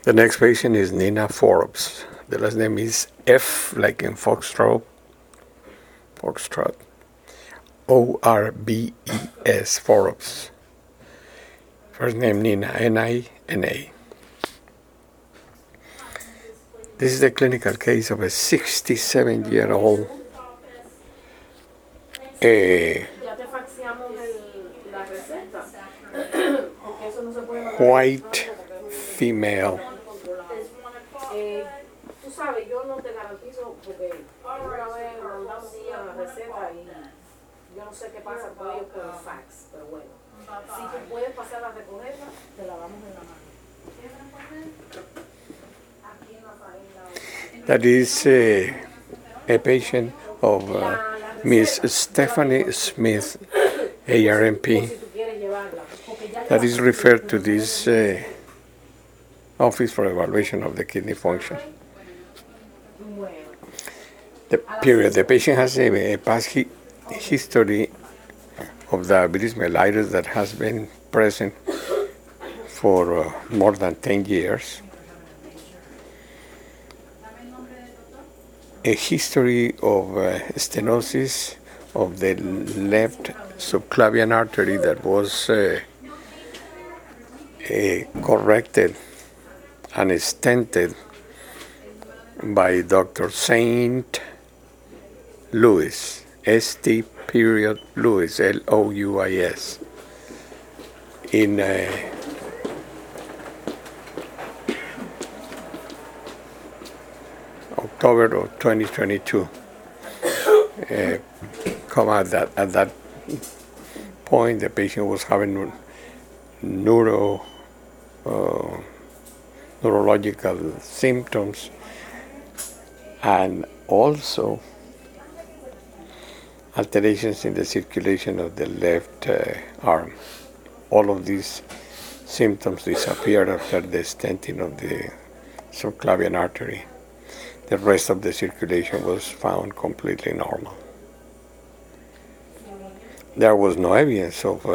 The next patient is Nina Forbes. The last name is F, like in Foxtrot. Orbes, Forbes. First name Nina, Nina. This is the clinical case of a 67-year-old white female. That is a patient of Miss Stephanie Smith, ARNP, that is referred to this office for evaluation of the kidney function. The patient has a past history of diabetes mellitus that has been present for more than 10 years. A history of stenosis of the left subclavian artery that was corrected and stented by Dr. St. Louis, St. Louis, Louis, in October of 2022. At that point, the patient was having neurological symptoms and also alterations in the circulation of the left arm. All of these symptoms disappeared after the stenting of the subclavian artery. The rest of the circulation was found completely normal. There was no evidence of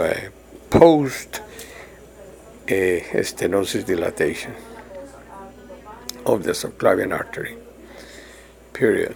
post-stenosis dilatation of the subclavian artery, period.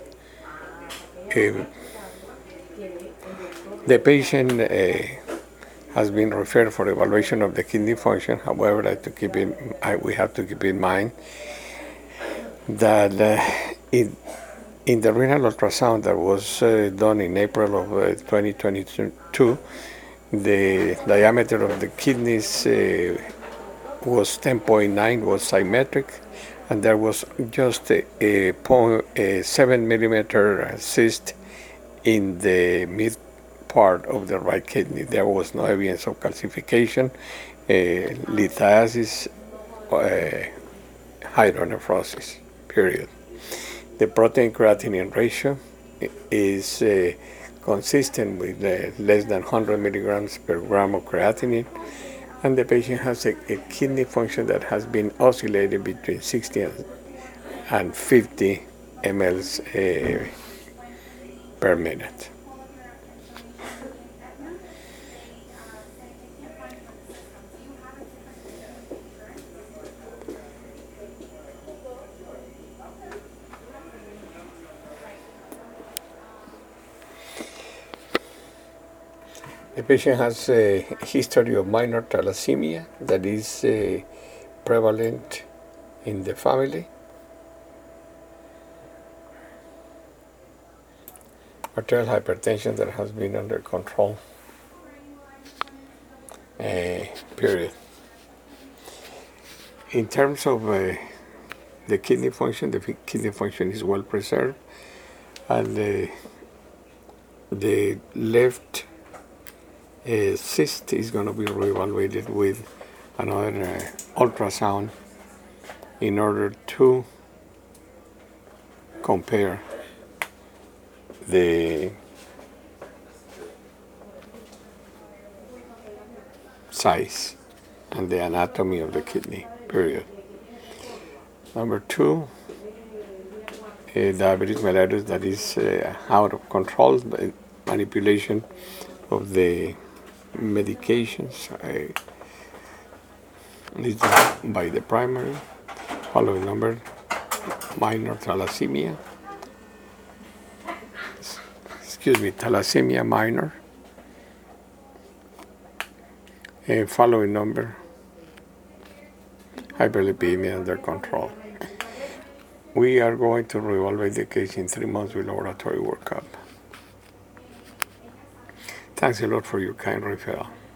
The patient has been referred for evaluation of the kidney function. However, we have to keep in mind that in the renal ultrasound that was done in April of 2022, the diameter of the kidneys was 10.9, was symmetric, and there was just a 7 millimeter cyst in the mid part of the right kidney. There was no evidence of calcification, lithiasis, hydronephrosis, period. The protein creatinine ratio is consistent with less than 100 milligrams per gram of creatinine, and the patient has a kidney function that has been oscillating between 60 and 50 mLs per minute. The patient has a history of minor thalassemia that is prevalent in the family. Arterial hypertension that has been under control, period. In terms of the kidney function is well preserved, and the left cyst is going to be reevaluated with another ultrasound in order to compare the size and the anatomy of the kidney, period. Number two, diabetes mellitus that is out of control, manipulation of the medications is done by the primary. Following number, minor thalassemia. Thalassemia minor. And following number, hyperlipidemia under control. We are going to reevaluate the case in 3 months with laboratory workup. Thanks a lot for your kind referral.